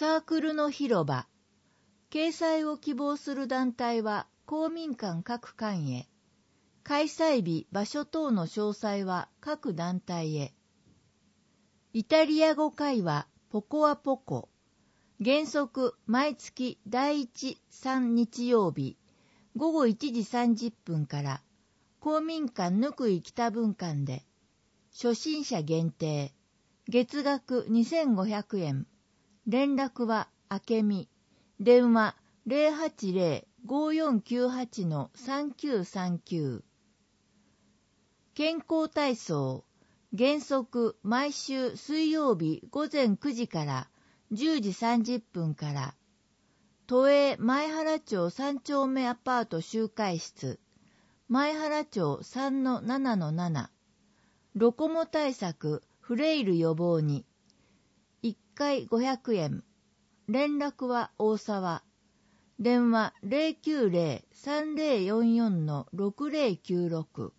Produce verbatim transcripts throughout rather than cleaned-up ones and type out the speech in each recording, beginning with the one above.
サークルの広場。掲載を希望する団体は公民館各館へ。開催日、場所等の詳細は各団体へ。イタリア語会話ポコアポコ。原則毎月だいいち、さん日曜日ごごいちじさんじゅっぷんから公民館ぬくい北分館で初心者限定月額にせんごひゃくえん。連絡はあけみ。電話 ゼロはちゼロ ごよんきゅうはち さんきゅうさんきゅう。健康体操。原則毎週水曜日午前くじからじゅうじさんじゅっぷんから、都営前原町さん丁目アパート集会室、前原町 さんのななのなな、ロコモ対策フレイル予防に、いっかいごひゃくえん、連絡は大沢、電話 ゼロきゅうゼロ さんゼロよんよん ろくゼロきゅうろく。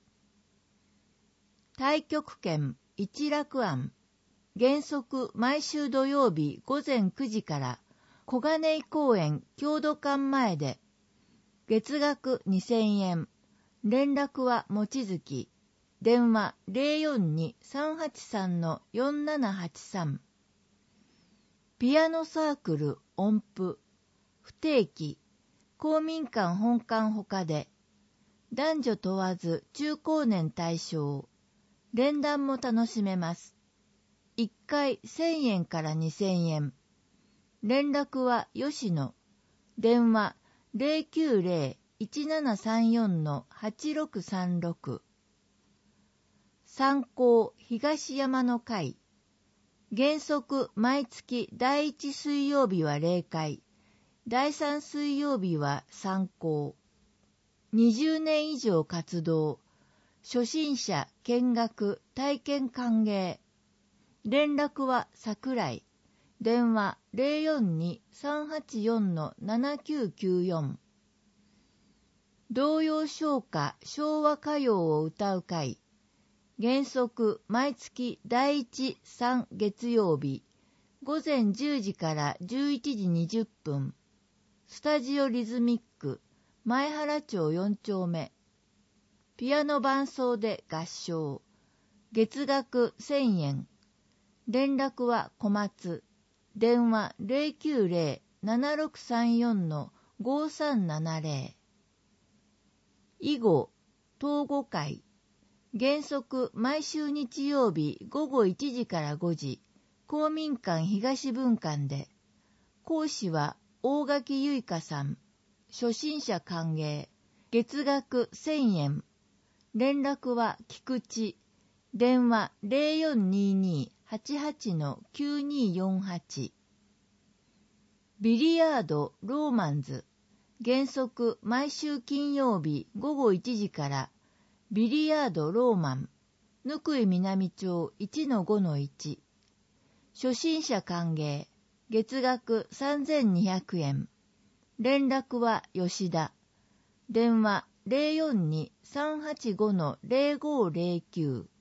太極拳一楽庵。原則毎週土曜日午前くじから小金井公園郷土館前で月額にせんえん。連絡は望月。電話 ゼロよんに さんはちさん よんななはちさん。ピアノサークル音符不定期公民館本館ほかで男女問わず中高年対象連弾も楽しめます。いっかいせんえんからにせんえん。連絡は吉野。電話 ゼロきゅうゼロ いちななさんよん はちろくさんろく。参考東山の会。原則毎月だいいち水曜日は例会。だいさん水曜日は参考。にじゅうねん以上活動。初心者見学体験歓迎。連絡は桜井。電話 ゼロよんに さんはちよん ななきゅうきゅうよん。童謡唱歌昭和歌謡を歌う会。原則毎月だいいち、さん月曜日午前じゅうじからじゅういちじにじゅっぷん。スタジオリズミック前原町よん丁目。ピアノ伴奏で合唱。月額せんえん。連絡は小松。電話 ゼロきゅうゼロ ななろくさんよん ごさんななゼロ。囲碁、東語会。原則毎週日曜日ごごいちじからごじ、公民館東分館で。講師は大垣結香さん。初心者歓迎。月額せんえん。連絡は菊池。電話 ゼロよんにに はちはち きゅうによんはち。ビリヤードローマンズ。原則毎週金曜日ごごいちじからビリヤードローマン。ぬくい南町 いちのごのいち。初心者歓迎。月額さんぜんにひゃくえん。連絡は吉田。電話 ゼロよんに さんはちご ゼロごゼロきゅう。